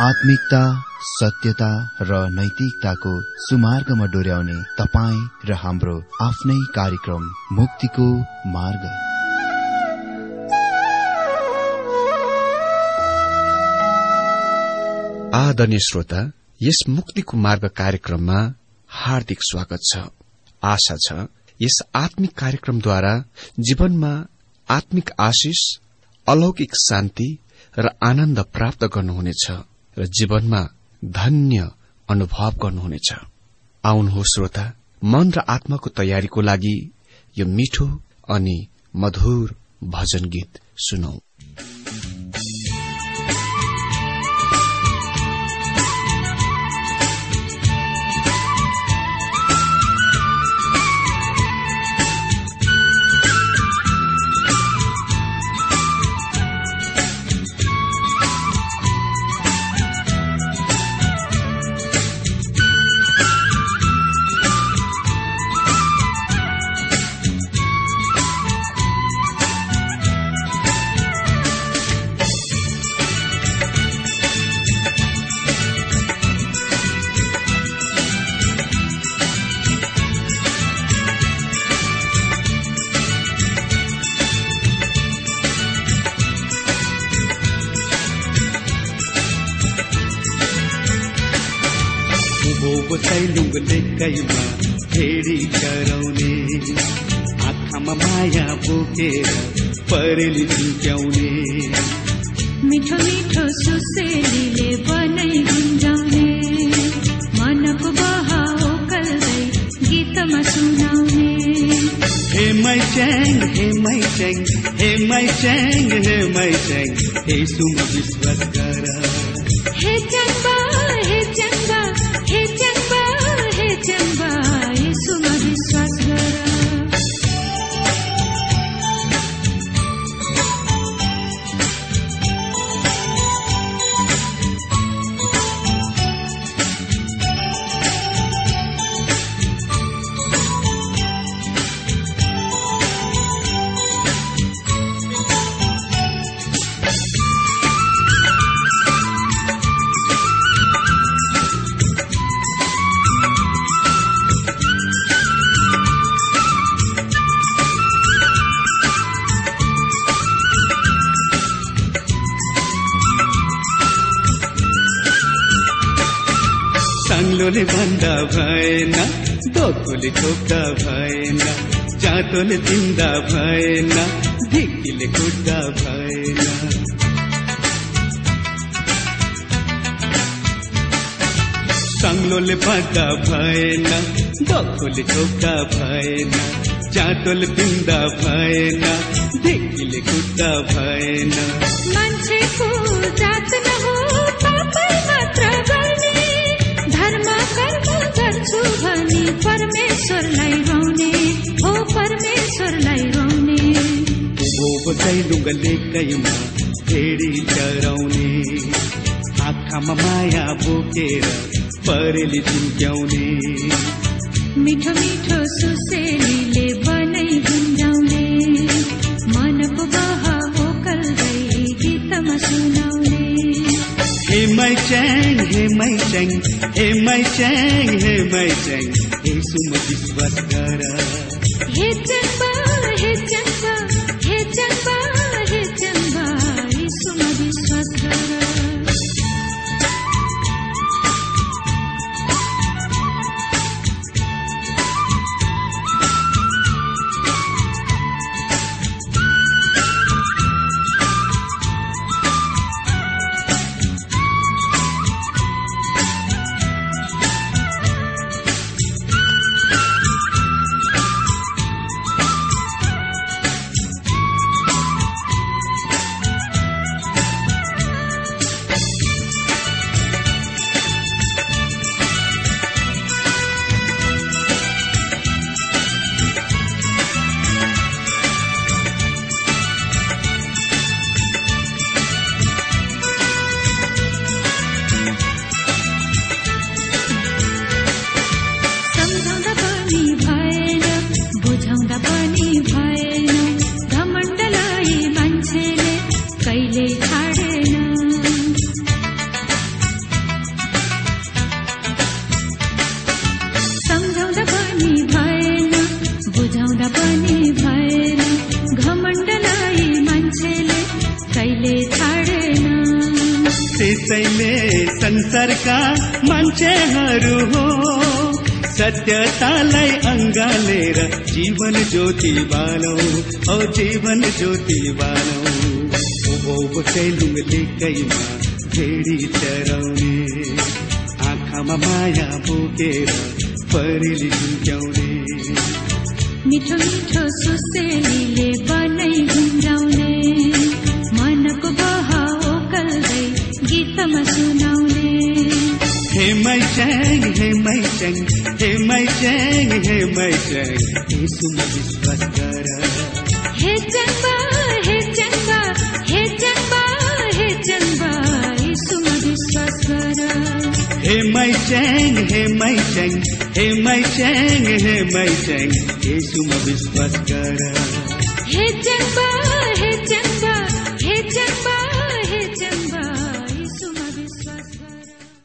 आत्मिकता, सत्यता र नैतिकताको सुमार्गमा डोर्याउने तपाईँ र हाम्रो आफ्नै कार्यक्रम मुक्तिको मार्ग। आदरणीय श्रोता, यस मुक्तिको मार्ग कार्यक्रममा हार्दिक स्वागत छ। आशा छ यस आत्मिक कार्यक्रमद्वारा जीवनमा आत्मिक आशिष, अलौकिक शान्ति र आनन्द प्राप्त गर्नुहुनेछ र जीवनमा धन्य अनुभव गर्नुहुनेछ। आउनुहोस् श्रोता, मन र आत्माको तयारीको लागि यो मिठो अनि मधुर भजन गीत सुनौ। कैमा फेरि कराउने, आँखामा माया बोकेर परेली झुक्याउने, मिठो मिठो सुसेलीले बनाइ गुन्जाउने, मनको बहाव कल्दै गीतमा सुनाउने। हे माई च्याङ, हे माई च्याङ, हे माई च्याङ, हे माई च्याङ, यसुमा विश्वास गर। हे च्याङ्बा, हे च्याङ्बा, हे च्याङ्बा, हे च्याङ्बा, यसुमा विश्वास गर। साङ्लोले भन्दा भएन, दोकोले ठोक्दा भएन, जाँतोले दिँदा भएन, ढिकीले कुट्दा भएन। साङ्लोले भन्दा भएन, दोकोले ठोक्दा भएन, जाँतोले दिँदा भएन, ढिकीले कुट्दा भएन। मान्छेको जात नहो पापै मात्र गर्ने, धर्म कर्म गर्छु भनी परमेश्वरलाई गाउने, हो परमेश्वरलाई गाउने। बजाइ ढुङ्गाले कैमा फेरि चराउने, आँखामा माया बोकेर परेली झुक्याउने, मिठो मिठो सुसेलीले बनाइ गुन्जाउने, मनको बहाव कल्दै गीतमा सुनाउने। हे माई च्याङ, हे माई च्याङ, हे माई च्याङ, हे माई च्याङ, यसुमा विश्वास गर। हे च्याङ्बा, हे च्याङ्बा, हे च्याङ्बा, हे च्याङ्बा, यसुमा विश्वास गर। संसारका मान्छेहरू हो, सत्यतालाई अङ्गालेर जीवन ज्योति बालौ, औ जीवन ज्योति बालौ। ओ कैलुङले कैमा भेडी चराउने, आँखामा माया बोकेर परेली झुक्याउने, मिठो मिठो सुसेलीले बनाई गुन्जाउने, मनको बहाव कल्दै गीतमा सुनाउने। हे मैच्याङ, हे मैच्याङ, हे मैच्याङ, हे मैच्याङ, येशूमा विश्वास गर। हे चम्बा, हे चम्बा, हे चम्बा, हे चम्बा, येशूमा विश्वास गर। हे मैच्याङ, हे मैच्याङ, हे मैच्याङ, हे मैच्याङ, येशूमा विश्वास गर। हे चम्बा, हे चम्बा, हे चम्बा, हे चम्बा, येशूमा विश्वास गर।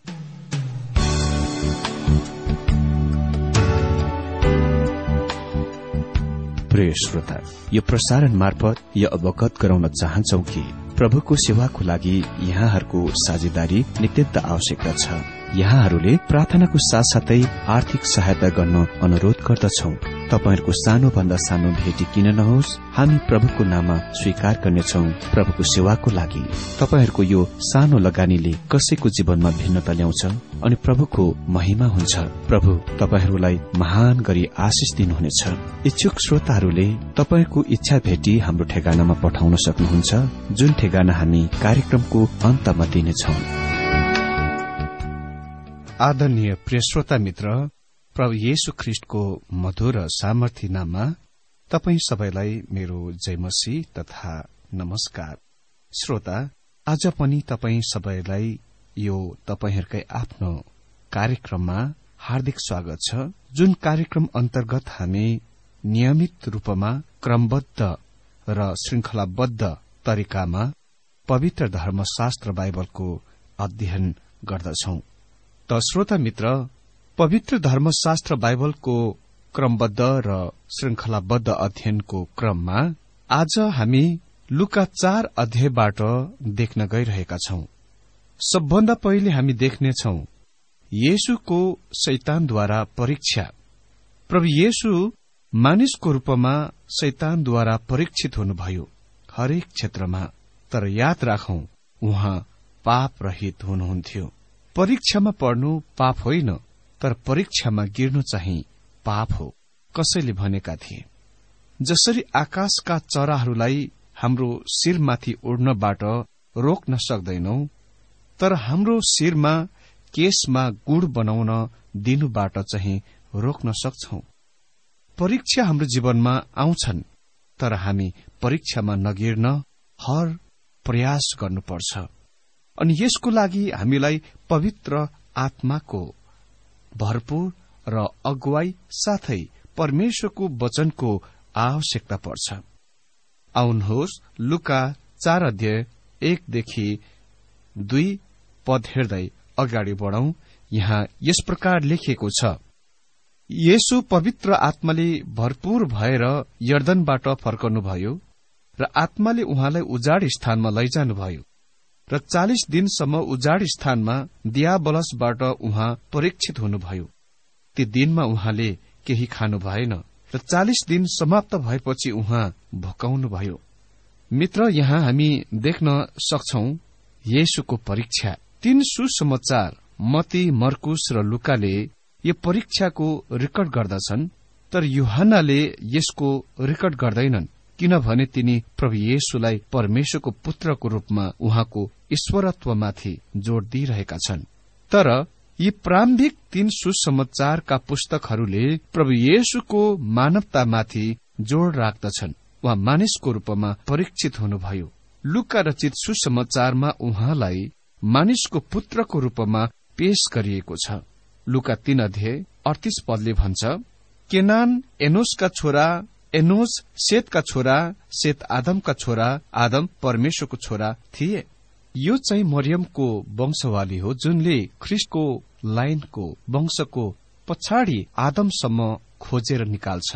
प्रिय श्रोता, यो प्रसारण मार्फत यो अवगत गराउन चाहन्छौ कि प्रभुको सेवाको लागि यहाँहरूको साझेदारी नित्यन्त आवश्यकता छ। यहाँहरूले प्रार्थनाको साथसाथै आर्थिक सहायता गर्न अनुरोध गर्दछौ। तपाईहरूको सानोभन्दा सानो भेटी किन नहोस्, हामी प्रभुको नाममा स्वीकार गर्नेछौ। प्रभुको सेवाको लागि तपाईहरूको यो सानो लगानीले कसैको जीवनमा भिन्नता ल्याउँछ अनि प्रभुको महिमा हुन्छ। प्रभु तपाईहरूलाई महान गरी आशिष दिनुहुनेछ। इच्छुक श्रोताहरूले तपाईहरूको इच्छा भेटी हाम्रो ठेगानामा पठाउन सक्नुहुन्छ, जुन ठेगाना हामी कार्यक्रमको अन्तमा दिनेछौ। आदरणीय प्रिय श्रोता मित्र, प्रभु येशू ख्रीष्टको मधुर सामर्थी नाममा तपाई सबैलाई मेरो जयमसी तथा नमस्कार। श्रोता, आज पनि तपाई सबैलाई यो तपाईहरूकै आफ्नो कार्यक्रममा हार्दिक स्वागत छ, जुन कार्यक्रम अन्तर्गत हामी नियमित रूपमा क्रमबद्ध र श्रृंखलाबद्ध तरिकामा पवित्र धर्मशास्त्र बाइबलको अध्ययन गर्दछौं। त श्रोता मित्र, पवित्र धर्मशास्त्र बाइबलको क्रमबद्ध र श्रृंखलाबद्ध अध्ययनको क्रममा आज हामी लुका 4 अध्यायबाट देख्न गइरहेका छौं। सबभन्दा पहिले हामी देख्नेछौं येशूको शैतानद्वारा परीक्षा। प्रभु येशू मानिसको रूपमा शैतानद्वारा परीक्षित हुनुभयो हरेक क्षेत्रमा, तर याद राखौं उहाँ पाप रहित हुनुहुन्थ्यो। परीक्षामा पढ्नु पाप होइन, तर परीक्षामा गिर्नु चाहिँ पाप हो, कसैले भनेका थिए। जसरी आकाशका चराहरूलाई हाम्रो शिरमाथि उड्नबाट रोक्न सक्दैनौ, तर हाम्रो शिरमा केशमा गुड़ बनाउन दिनुबाट चाहिँ रोक्न सक्छौ। परीक्षा हाम्रो जीवनमा आउँछन्, तर हामी परीक्षामा नगिर्न हर प्रयास गर्नुपर्छ। अनि यसको लागि हामीलाई पवित्र आत्माको भरपूर र अगुवाई साथै परमेश्वरको वचनको आवश्यकता पर्छ। आउनुहोस् लुका 4 अध्याय 1 देखि 2 पद हेर्दै अगाडि बढौं। यहाँ यस प्रकार लेखिएको छ, येशू पवित्र आत्माले भरपूर भएर यर्दनबाट फर्कनुभयो र आत्माले उहाँलाई उजाड स्थानमा लैजानुभयो र 40 दिनसम्म उजाड स्थानमा दियाबलसबाट उहाँ परीक्षित हुनुभयो। ती दिनमा उहाँले केही खानु भएन र 40 दिन समाप्त भएपछि उहाँ भोकाउनुभयो। मित्र, यहाँ हामी देख्न सक्छौ येशूको परीक्षा। 3 सुसमाचार मत्ती, मर्कुस र लुकाले यो परीक्षाको रेकर्ड गर्दछन्, तर यूहन्नाले यसको रेकर्ड गर्दैनन्, किनभने तिनी प्रभु येशूलाई परमेश्वरको पुत्रको रूपमा उहाँको ईश्वरत्वमाथि जोड़ दिइरहेका छन्। तर यी प्रारम्भिक 3 सुसमाचारका पुस्तकहरूले प्रभु येशूको मानवतामाथि जोड़ राख्दछन्। उहाँ मानिसको रूपमा परीक्षित हुनुभयो। लुका रचित सुसमाचारमा उहाँलाई मानिसको पुत्रको रूपमा पेश गरिएको छ। लुका 3 अध्याय 38 पदले भन्छ, केनान एनोसका छोरा, एनोस सेतका छोरा, सेत आदमका छोरा, आदम परमेश्वरको छोरा थिए। यो चाहिँ मरियमको वंशवाली हो, जुनले ख्रिस्टको लाइनको वंशको पछाडि आदमसम्म खोजेर निकाल्छ।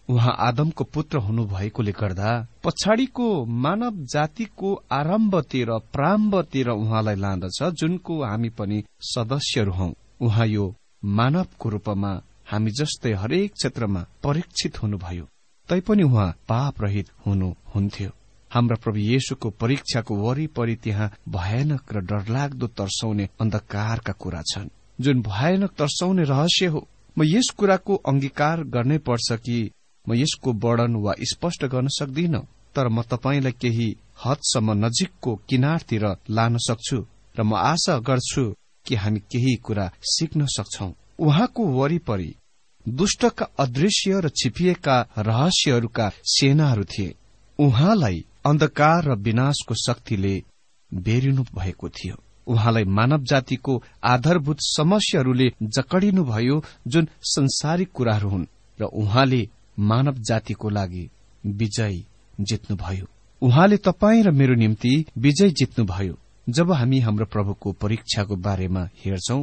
उहाँ आदमको पुत्र हुनुभएकोले गर्दा पछाडिको मानव जातिको आरम्भतिर प्रारम्भतिर उहाँलाई लाँदछ, जुनको हामी पनि सदस्यहरू हौं। उहाँ यो मानवको रूपमा हामी जस्तै हरेक क्षेत्रमा परीक्षित हुनुभयो, तैपनि उहाँ पाप रहित हुनुहुन्थ्यो। हाम्रा प्रभु येशूको परीक्षाको वरिपरि त्यहाँ भयानक र डरलाग्दो तर्साउने अन्धकारका कुरा छन्, जुन भयानक तर्साउने रहस्य हो। म यस कुराको अंगीकार गर्नै पर्छ कि म यसको वर्णन वा स्पष्ट गर्न सक्दिन, तर म तपाईंलाई केही हदसम्म नजिकको किनारतिर लान सक्छु र म आशा गर्छु कि हामी केही कुरा सिक्न सक्छौं। उहाँको वरिपरि दुष्टका अदृश्य र छिपिएका रहस्यहरूका सेनाहरू थिए। उहाँलाई अन्धकार र विनाशको शक्तिले बेरिनु भएको थियो। उहाँलाई मानव जातिको आधारभूत समस्याहरूले जकडिनुभयो, जुन संसारिक कुराहरू हुन्, र उहाँले मानव जातिको लागि विजय जित्नुभयो। उहाँले तपाईं र मेरो निम्ति विजय जित्नुभयो। जब हामी हाम्रो प्रभुको परीक्षाको बारेमा हेर्छौं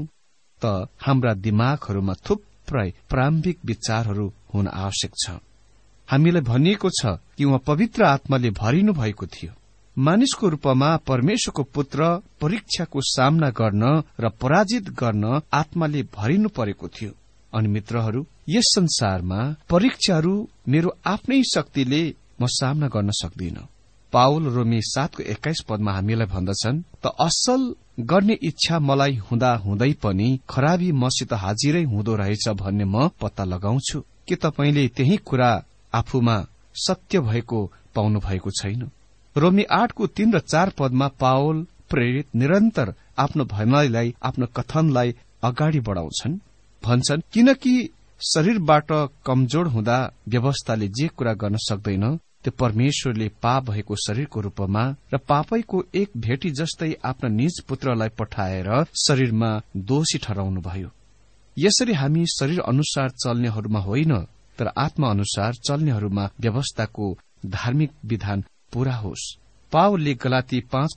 त हाम्रा दिमागहरूमा थुप्रै प्रारम्भिक विचारहरू हुन आवश्यक छ। हामीलाई भनिएको छ कि उहाँ पवित्र आत्माले भरिनु भएको थियो। मानिसको रूपमा परमेश्वरको पुत्र परीक्षाको सामना गर्न र पराजित गर्न आत्माले भरिनु परेको थियो। अनि मित्रहरू, यस संसारमा परीक्षाहरू मेरो आफ्नै शक्तिले म सामना गर्न सक्दिन। पाउल रोमी 7:21 हामीलाई भन्दछन्, त असल गर्ने इच्छा मलाई हुँदा हुँदै पनि खराबी मसित हाजिरै हुँदो रहेछ भन्ने म पत्ता लगाउँछु। के तपाईंले त्यही कुरा आफूमा सत्य भएको पाउनु भएको छैन? रोमी 8:3 र 4 पाउल प्रेरित निरन्तर आफ्नो भनाइलाई, आफ्नो कथनलाई अगाडि बढाउँछन्। भन्छन्, किनकि शरीरबाट कमजोर हुँदा व्यवस्थाले जे कुरा गर्न सक्दैन, त्यो परमेश्वरले पाप भएको शरीरको रूपमा र पापैको एक भेटी जस्तै आफ्ना निज पुत्रलाई पठाएर शरीरमा दोषी ठहराउनुभयो। यसरी हामी शरीर अनुसार चल्नेहरूमा होइन, तर आत्मा अनुसार चल्नेहरूमा व्यवस्थाको धार्मिक विधान पूरा होस्। पाउलले गलाती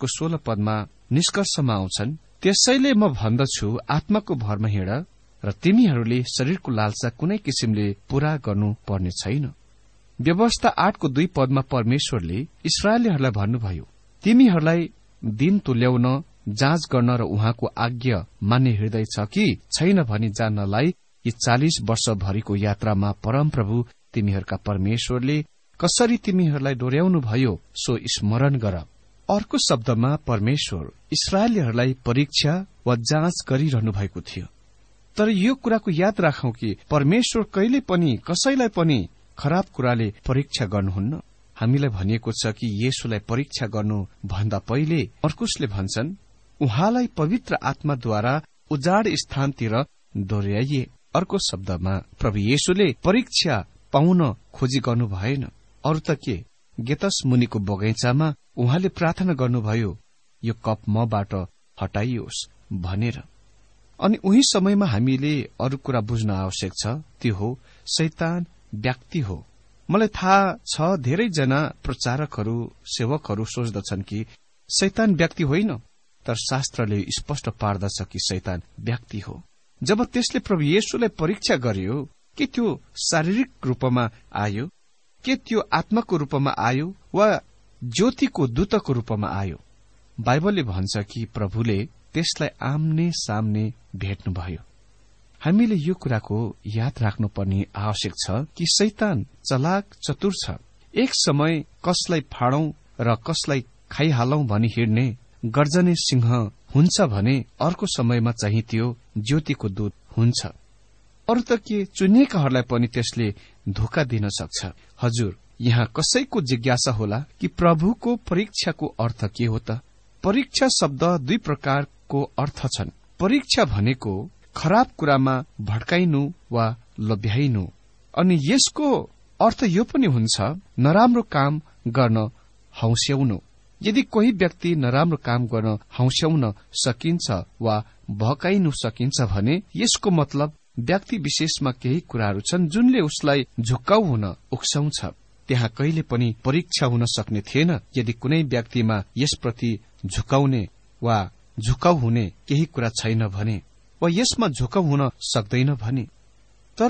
5:16 निष्कर्षमा आउँछन्, त्यसैले म भन्दछु, आत्माको भरमा हिँड र तिमीहरूले शरीरको लालसा कुनै किसिमले पूरा गर्नु पर्ने छैन। व्यवस्था 8:2 परमेश्वरले इस्राएलीहरूलाई भन्नुभयो, तिमीहरूलाई दिन तुल्याउन, जाँच गर्न र उहाँको आज्ञा मान्ने हृदय छ कि छैन भनी जान्नलाई यी 40 वर्षभरिको यात्रामा परमप्रभु तिमीहरूका परमेश्वरले कसरी तिमीहरूलाई डोर्याउनु भयो सो स्मरण गर। अर्को शब्दमा परमेश्वर इस्राएलीहरूलाई परीक्षा वा जाँच गरिरहनु भएको थियो। तर यो कुराको याद राखौं कि परमेश्वर कहिले पनि कसैलाई पनि खराब कुराले परीक्षा गर्नुहुन्न। हामीलाई भनिएको छ कि येशूलाई परीक्षा गर्नु भन्दा पहिले मर्कुसले भन्छन्, उहाँलाई पवित्र आत्माद्वारा उजाड स्थानतिर डोर्याइए। अर्को शब्दमा प्रभु येशूले परीक्षा पाउन खोजी गर्नु भएन। अरू त के, गेतस मुनिको बगैँचामा उहाँले प्रार्थना गर्नुभयो, यो कप मबाट हटाइयोस् भनेर। अनि उही समयमा हामीले अरू कुरा बुझ्न आवश्यक छ, त्यो हो शैतान व्यक्ति हो। मलाई थाहा छ धेरैजना प्रचारकहरू, सेवकहरू सोच्दछन् कि शैतान व्यक्ति होइन, तर शास्त्रले स्पष्ट पार्दछ कि शैतान व्यक्ति हो। जब त्यसले प्रभु येशूलाई परीक्षा गर्यो, के त्यो शारीरिक रूपमा आयो, के त्यो आत्माको रूपमा आयो वा ज्योतिको दूतको रूपमा आयो? बाइबलले भन्छ कि प्रभुले त्यसलाई आम्ने सामने भेट्नुभयो। हामीले यो कुराको याद राख्नुपर्ने आवश्यक छ कि शैतान चलाक चतुर छ। एक समय कसलाई फाडौं र कसलाई खाइहालौं भनी हिँड्ने गर्जने सिंह हुन्छ भने अर्को समयमा चाहिँ त्यो ज्योतिको दूत हुन्छ। अरू त के, चुनिएकाहरूलाई पनि त्यसले धोका दिन सक्छ। हजुर, यहाँ कसैको जिज्ञासा होला कि प्रभुको परीक्षाको अर्थ के हो त? परीक्षा शब्द 2 प्रकारको अर्थ छन्। परीक्षा भनेको खराब कुरामा भड्काइनु वा लोभ्याइनु, अनि यसको अर्थ यो पनि हुन्छ नराम्रो काम गर्न हौस्याउनु। यदि कोही व्यक्ति नराम्रो काम गर्न हौस्याउन सकिन्छ वा भड्काइनु सकिन्छ भने यसको मतलब व्यक्ति विशेषमा केही कुराहरू छन् जुनले उसलाई झुक्काउ हुन उक्साउँछ। त्यहाँ कहिले पनि परीक्षा हुन सक्ने थिएन यदि कुनै व्यक्तिमा यसप्रति झुकाउने वा झुकाउ हुने केही कुरा छैन भने, वा यसमा झुकाउ हुन सक्दैन भने। तर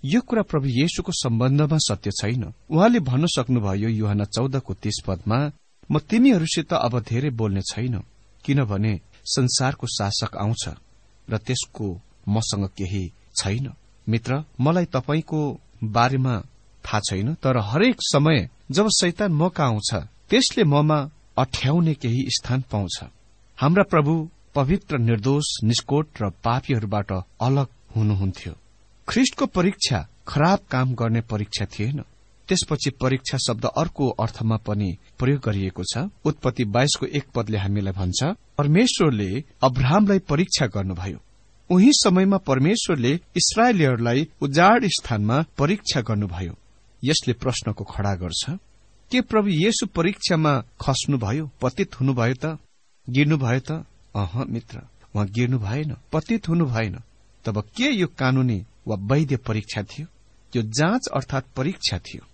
यो कुरा प्रभु येशूको सम्बन्धमा सत्य छैन। उहाँले भन्न सक्नुभयो यूहन्ना 14:30 पदमा, म तिमीहरूसित अब धेरै बोल्ने छैन, किनभने संसारको शासक आउँछ र त्यसको मसँग केही छैन। मित्र, मलाई तपाईको बारेमा थाहा छैन, तर हरेक समय जब शैतान मौका आउँछ त्यसले ममा अठ्याउने केही स्थान पाउँछ। हाम्रा प्रभु पवित्र, निर्दोष, निष्कोट र पापीहरूबाट अलग हुनुहुन्थ्यो। ख्रिस्टको परीक्षा खराब काम गर्ने परीक्षा थिएन। त्यसपछि परीक्षा शब्द अर्को अर्थमा पनि प्रयोग गरिएको छ। उत्पत्ति 22:1 पदले हामीलाई भन्छ, परमेश्वरले अब्राहमलाई परीक्षा गर्नुभयो। उही समयमा परमेश्वरले इस्राएलीहरूलाई उजाड स्थानमा परीक्षा गर्नुभयो। यसले प्रश्नको खड़ा गर्छ, के प्रभु येशू परीक्षामा खस्नुभयो, पतित हुनुभयो त, गिर्नुभयो त? मित्र, उहाँ गिर्नु भएन, पतित हुनु भएन। तब के यो कानूनी वा वैध परीक्षा थियो? यो जाँच अर्थात परीक्षा थियो।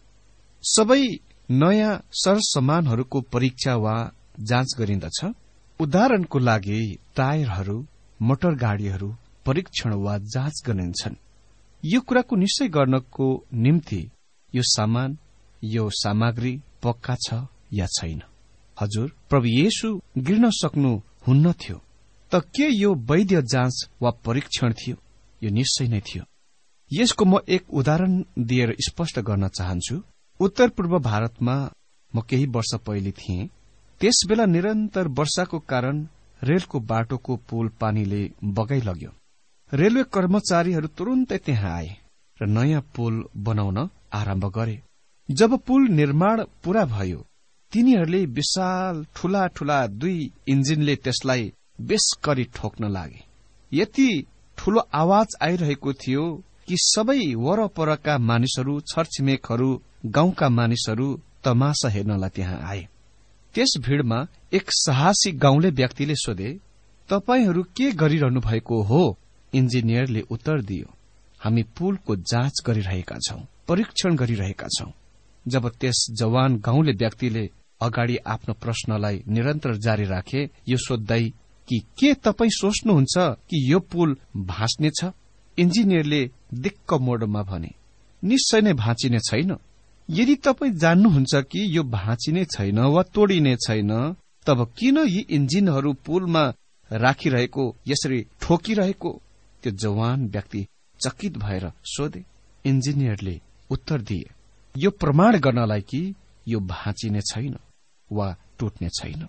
सबै नयाँ सरसामानहरूको परीक्षा वा जाँच गरिन्दछ। उदाहरणको लागि टायरहरू, मोटर गाड़ीहरू परीक्षण वा जाँच गरिन्छन्। यो कुराको निश्चय गर्नको निम्ति यो सामान, यो सामग्री पक्का छ या छैन। हजुर, प्रभु येशू गिर्न सक्नु हुन्न थियो, त के यो वैध जाँच वा परीक्षण थियो? यो निश्चय नै थियो। यसको म एक उदाहरण दिएर स्पष्ट गर्न चाहन्छु। उत्तर पूर्व भारतमा म केही वर्ष पहिले थिएँ। त्यसबेला निरन्तर वर्षाको कारण रेलको बाटोको पुल पानीले बगाइलग्यो। रेलवे कर्मचारीहरू तुरुन्तै त्यहाँ आए र नयाँ पुल बनाउन आरम्भ गरे। जब पुल निर्माण पूरा भयो, तिनीहरूले विशाल ठूला ठूला 2 इन्जिनले त्यसलाई बेसकरी ठोक्न लागे। यति ठूलो आवाज आइरहेको थियो कि सबै वरपरका मानिसहरू, छरछिमेकहरू, गाउँका मानिसहरू तमासा हेर्नलाई त्यहाँ आए। त्यस भीड़मा एक साहसी गाउँले व्यक्तिले सोधे, तपाईहरू के गरिरहनु भएको हो? इन्जिनियरले उत्तर दियो, हामी पुलको जाँच गरिरहेका छौं, परीक्षण गरिरहेका छौं। जब त्यस जवान गाउँले व्यक्तिले अगाडि आफ्नो प्रश्नलाई निरन्तर जारी राखे, यो सोध्दै कि के तपाई सोच्नुहुन्छ कि यो पुल भाँच्नेछ? इन्जिनियरले दिक्क मोडमा भने, निश्चय नै भाँचिने छैन। यदि तपाई जान्नुहुन्छ कि यो भाँचिने छैन वा तोडिने छैन, तब किन यी इन्जिनहरू पुलमा राखिरहेको, यसरी ठोकिरहेको? त्यो जवान व्यक्ति चकित भएर सोधे। इन्जिनियरले उत्तर दिए, यो प्रमाण गर्नलाई कि यो भाँचिने छैन वा टुट्ने छैन।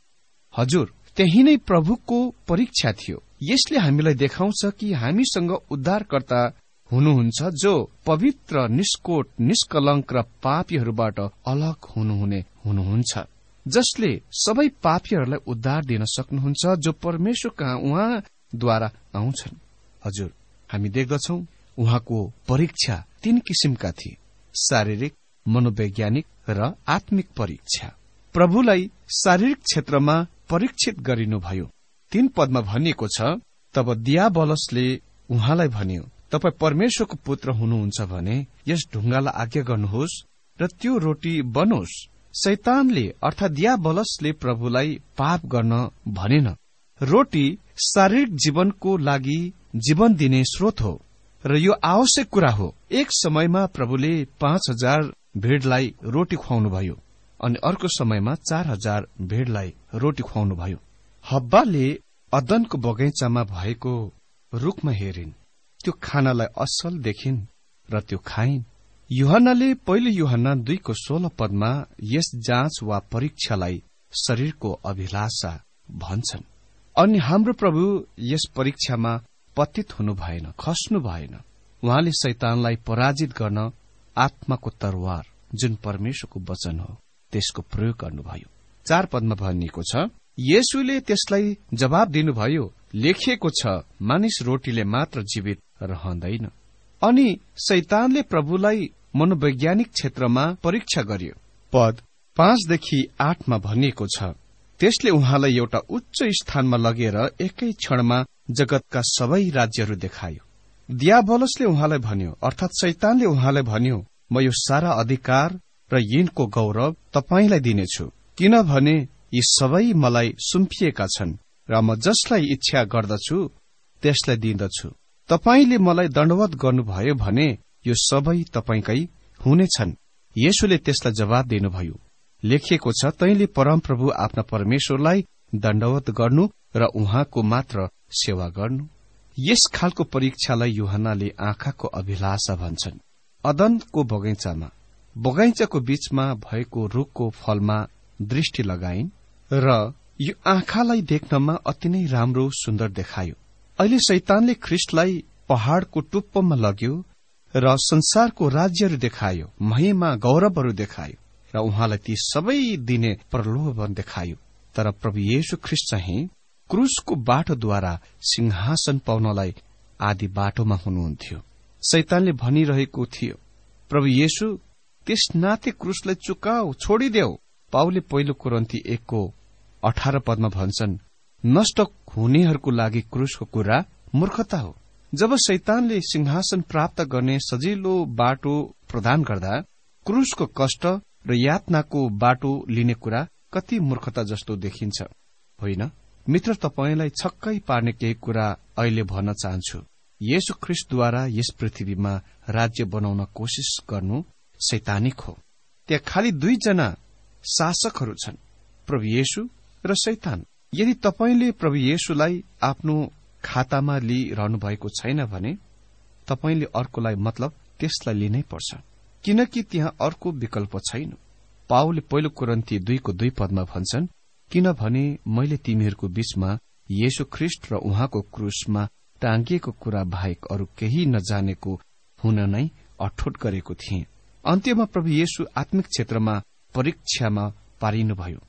हजुर, त्यही नै प्रभुको परीक्षा थियो। यसले हामीलाई देखाउँछ कि हामीसँग उद्धारकर्ता हुनुहुन्छ, जो पवित्र, निष्कोट, निष्कलंक र पापीहरूबाट अलग हुनुहुन्छ, जसले सबै पापीहरूलाई उद्धार दिन सक्नुहुन्छ, जो परमेश्वर कहाँ उहाँद्वारा आउँछन्। हजुर, हामी देख्दछौं उहाँको परीक्षा 3 किसिमका थिए: शारीरिक, मनोवैज्ञानिक र आत्मिक परीक्षा। प्रभुलाई शारीरिक क्षेत्रमा परीक्षित गरिनुभयो। 3 पदमा भनिएको छ, तब दियाबलसले उहाँलाई भन्यो, तपाई परमेश्वरको पुत्र हुनुहुन्छ भने यस ढुङ्गालाई आज्ञा गर्नुहोस् र त्यो रोटी बनोस्। शैतानले अर्थात दियाबलसले प्रभुलाई पाप गर्न भनेन। रोटी शारीरिक जीवनको लागि जीवन दिने स्रोत हो र यो आवश्यक कुरा हो। एक समयमा प्रभुले 5000 भीड़लाई रोटी खुवाउनुभयो अनि अर्को समयमा 4000 भीड़लाई रोटी खुवाउनुभयो। हब्बाले अदनको बगैँचामा भएको रुखमा हेरिन्, त्यो खानालाई असल देखिन् र त्यो खाइन्। यूहन्नाले पहिलो यूहन्ना 2:16 पदमा यस जाँच वा परीक्षालाई शरीरको अभिलाषा भन्छन्। अनि हाम्रो प्रभु यस परीक्षामा पतित हुनु भएन, खस्नु भएन। उहाँले शैतानलाई पराजित गर्न आत्माको तरवार, जुन परमेश्वरको वचन हो, त्यसको प्रयोग गर्नुभयो। 4 पदमा भनिएको छ, येशूले त्यसलाई जवाब दिनुभयो, लेखिएको छ, मानिस रोटीले मात्र जीवित रहँदैन। अनि शैतानले प्रभुलाई मनोवैज्ञानिक क्षेत्रमा परीक्षा गर्यो। पद 5देखि 8 मा भनिएको छ, त्यसले उहाँलाई एउटा उच्च स्थानमा लगेर एकै क्षणमा जगतका सबै राज्यहरू देखायो। दियाबलसले उहाँलाई भन्यो, अर्थात शैतानले उहाँलाई भन्यो, म यो सारा अधिकार र यिनको गौरव तपाईंलाई दिनेछु, किनभने यी सबै मलाई सुम्पिएका छन् र म जसलाई इच्छा गर्दछु त्यसलाई दिँदछु। तपाईंले मलाई दण्डवत गर्नुभयो भने यो सबै तपाईकै हुनेछन्। येशूले त्यसलाई जवाब दिनुभयो, लेखिएको छ, तैँले परमप्रभु आफ्ना परमेश्वरलाई दण्डवत गर्नु र उहाँको मात्र सेवा गर्नु। यस खालको परीक्षालाई यूहन्नाले आँखाको अभिलाषा भन्छन्। अदनको बगैँचाको बीचमा भएको रूखको फलमा दृष्टि लगाइन् र यो आँखालाई देख्नमा अति नै राम्रो सुन्दर देखायो। अहिले शैतानले ख्रिस्टलाई पहाड़को टुप्पोमा लग्यो र संसारको राज्यहरू देखायो, महिमा गौरवहरू देखायो र उहाँलाई ती सबै दिने प्रलोभन देखायो। तर प्रभु येशू ख्रिस्ट चाहिँ क्रूसको बाटोद्वारा सिंहासन पाउनलाई आदि बाटोमा हुनुहुन्थ्यो। शैतानले भनिरहेको थियो, प्रभु येशू त्यस नाते क्रूसलाई चुकाऊ, छोडिदेऊ। पाउलले पहिलो कोरिन्थी 1:18 भन्छन्, नष्ट हुनेहरूको लागि क्रूसको कुरा मूर्खता हो। जब शैतानले सिंहासन प्राप्त गर्ने सजिलो बाटो प्रदान गर्दा क्रूसको कष्ट र यातनाको बाटो लिने कुरा कति मूर्खता जस्तो देखिन्छ, होइन? मित्र, तपाईलाई छक्कै पार्ने केही कुरा अहिले भन्न चाहन्छु। येशू ख्रिस्टद्वारा यस पृथ्वीमा राज्य बनाउन कोशिश गर्नु शैतानिक हो। त्यहाँ खालि 2 जना शासकहरू छन्, प्रभु येशू र शैतान। यदि तपाईले प्रभु येशूलाई आफ्नो खातामा लिइरहनु भएको छैन भने तपाईले अर्कोलाई मतलब त्यसलाई लिनै पर्छ, किनकि त्यहाँ अर्को विकल्प छैन। पाउलले पहिलो कोरिन्थी 2:2 भन्छन्, किनभने मैले तिमीहरूको बीचमा येशू ख्रिस्ट र उहाँको क्रूसमा टाँगिएको कुरा बाहेक अरू केही नजानेको हुन नै अठोट गरेको थिएँ। अन्त्यमा प्रभु येशू आत्मिक क्षेत्रमा परीक्षामा पारिनुभयो।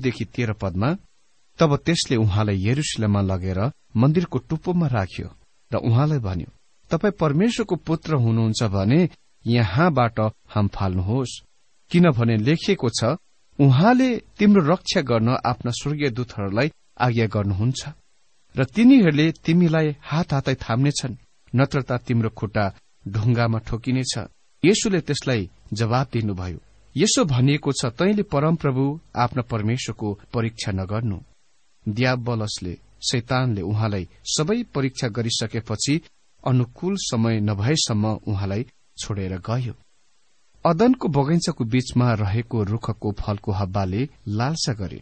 9-13 तब त्यसले उहाँलाई यरुशलेममा लगेर मन्दिरको टुप्पोमा राख्यो र उहाँलाई भन्यो, तपाई परमेश्वरको पुत्र हुनुहुन्छ भने यहाँबाट हाम फाल्नुहोस्, किनभने लेखिएको छ, उहाँले तिम्रो रक्षा गर्न आफ्ना स्वर्गीय दूतहरूलाई आज्ञा गर्नुहुन्छ र तिनीहरूले तिमीलाई हातै थाम्नेछन्, नत्र त तिम्रो खुट्टा ढुङ्गामा ठोकिनेछ। येशूले त्यसलाई जवाब दिनुभयो, यसो भनिएको छ, तैँले परमप्रभु आफ्ना परमेश्वरको परीक्षा नगर्नु। दियाबलसले, शैतानले उहाँलाई सबै परीक्षा गरिसकेपछि अनुकूल समय नभएसम्म उहाँलाई छोडेर गयो। अदनको बगैँचाको बीचमा रहेको रुखको फलको हब्बाले लालसा गरे,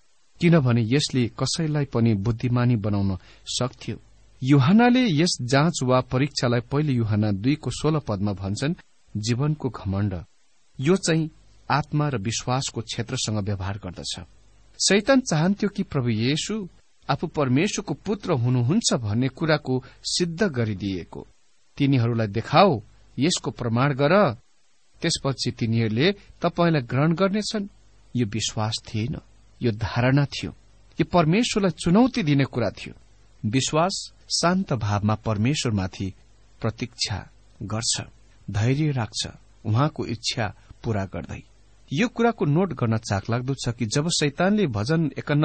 किनभने यसले कसैलाई पनि बुद्धिमानी बनाउन सक्थ्यो। यूहन्नाले यस जाँच वा परीक्षालाई पहिले यूहन्ना 2:16 भन्छन्, जीवनको घमण्ड। यो चाहिँ आत्मा र विश्वासको क्षेत्रसँग व्यवहार गर्दछ। शैतान चाहन्थ्यो कि प्रभु येशू आफू परमेश्वरको पुत्र हुनुहुन्छ भन्ने कुराको सिद्ध गरिदिएको तिनीहरूलाई देखाओ, यसको प्रमाण गर, त्यसपछि तिनीहरूले तपाईलाई ग्रहण गर्नेछन्। यो विश्वास थिएन, यो धारणा थियो। यो परमेश्वरलाई चुनौती दिने कुरा थियो। विश्वास शान्त भावमा परमेश्वरमाथि प्रतीक्षा गर्छ, धैर्य राख्छ, उहाँको इच्छा पूरा गर्दै। यो कुराको नोट गर्न चाखलाग्दो छ कि जब शैतानले भजन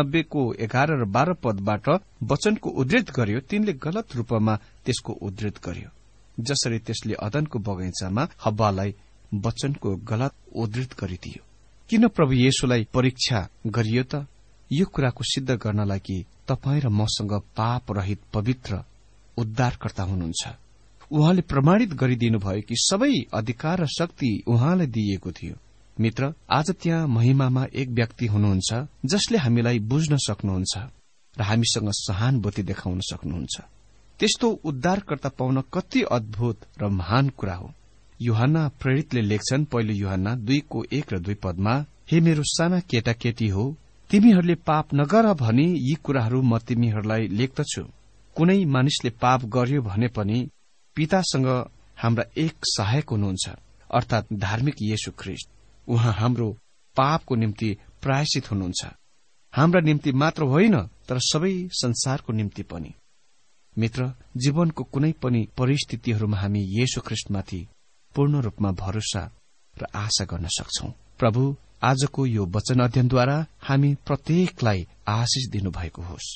91:11 र 12 वचनको उद्धृत गर्यो, तिनले गलत रूपमा त्यसको उद्धृत गर्यो, जसरी त्यसले अदनको बगैँचामा हब्बालाई वचनको गलत उद्धृत गरिदियो। किन प्रभु येशूलाई परीक्षा गरियो त? यो कुराको सिद्ध गर्नलाई कि तपाईँ र मसँग पाप रहित पवित्र उद्धारकर्ता हुनुहुन्छ। उहाँले प्रमाणित गरिदिनु भयो कि सबै अधिकार र शक्ति उहाँलाई दिइएको थियो। मित्र, आज त्यहाँ महिमामा एक व्यक्ति हुनुहुन्छ जसले हामीलाई बुझ्न सक्नुहुन्छ र हामीसँग सहानुभूति देखाउन सक्नुहुन्छ। त्यस्तो उद्धारकर्ता पाउन कति अद्भुत र महान कुरा हो। यूहन्ना प्रेरितले लेख्छन्, पहिलो यूहन्ना 2:1 र 2 हे मेरो साना केटाकेटी हो, तिमीहरूले पाप नगर भनी यी कुराहरू म तिमीहरूलाई लेख्दछु। कुनै मानिसले पाप गर्यो भने पनि पितासँग हाम्रा एक सहायक हुनुहुन्छ, अर्थात धार्मिक येशू ख्रिस्ट। उहाँ हाम्रो पापको निम्ति प्रायश्चित हुनुहुन्छ, हाम्रा निम्ति मात्र होइन तर सबै संसारको निम्ति पनि। मित्र, जीवनको कुनै पनि परिस्थितिहरूमा हामी येशू ख्रिस्टमाथि पूर्ण रूपमा भरोसा र आशा गर्न सक्छौं। प्रभु आजको यो वचन अध्ययनद्वारा हामी प्रत्येकलाई आशिष दिनुभएको होस्।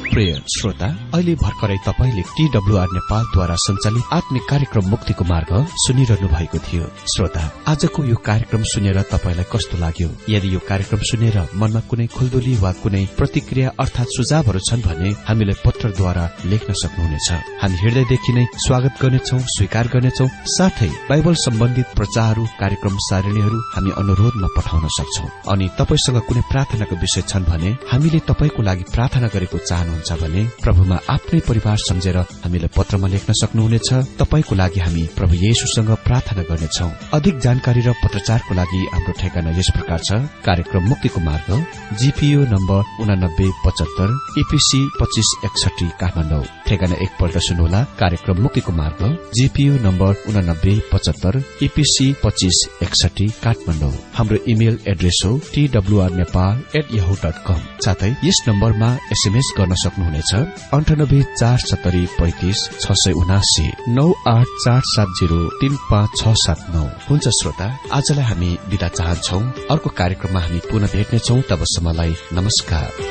प्रिय श्रोता, अहिले भर्खरै तपाईले TWR नेपालद्वारा सञ्चालित आत्मिक कार्यक्रम मुक्तिको मार्ग सुनिरहनु भएको थियो। श्रोता, आजको यो कार्यक्रम सुनेर तपाईलाई कस्तो लाग्यो? यदि यो कार्यक्रम सुनेर मनमा कुनै खुल्दुली वा कुनै प्रतिक्रिया अर्थात सुझावहरू छन् भने हामीलाई पत्रद्वारा लेख्न सक्नुहुनेछ। हामी हृदयदेखि नै स्वागत गर्नेछौ, स्वीकार गर्नेछौ। साथै बाइबल सम्बन्धित प्रचारहरू, कार्यक्रम सारणीहरू हामी अनुरोधमा पठाउन सक्छौ। अनि तपाईसँग कुनै प्रार्थनाको विषय छन् भने हामीले तपाईको लागि प्रार्थना गरेको चाहनुहुन्छ भने प्रभुमा आफ्नै परिवार सम्झेर हामीलाई पत्रमा लेख्न सक्नुहुनेछ। तपाईको लागि हामी प्रभु येशूसँग प्रार्थना गर्नेछौ। अधिक जानकारी र पत्रचारको लागि हाम्रो ठेगाना यस प्रकार छ। कार्यक्रम मुक्तिको मार्ग, GPO नम्बर 8975, EPC 2561 काठमाडौँ। ठेगाना एकपल्ट सुन्नुहोला। कार्यक्रम मुक्तिको मार्ग, GPO नम्बर 8975, EPC 2561 काठमाडौँ। हाम्रो इमेल एड्रेस हो twrnepal@yahoo.com। साथै यस नम्बरमा SMS गर्न सक्नुहुनेछ 984735 67984703567। हुन्छ श्रोता, आजलाई हामी बिदा चाहन्छौ। अर्को कार्यक्रममा हामी पुनः भेट्नेछौ। तबसम्मलाई नमस्कार।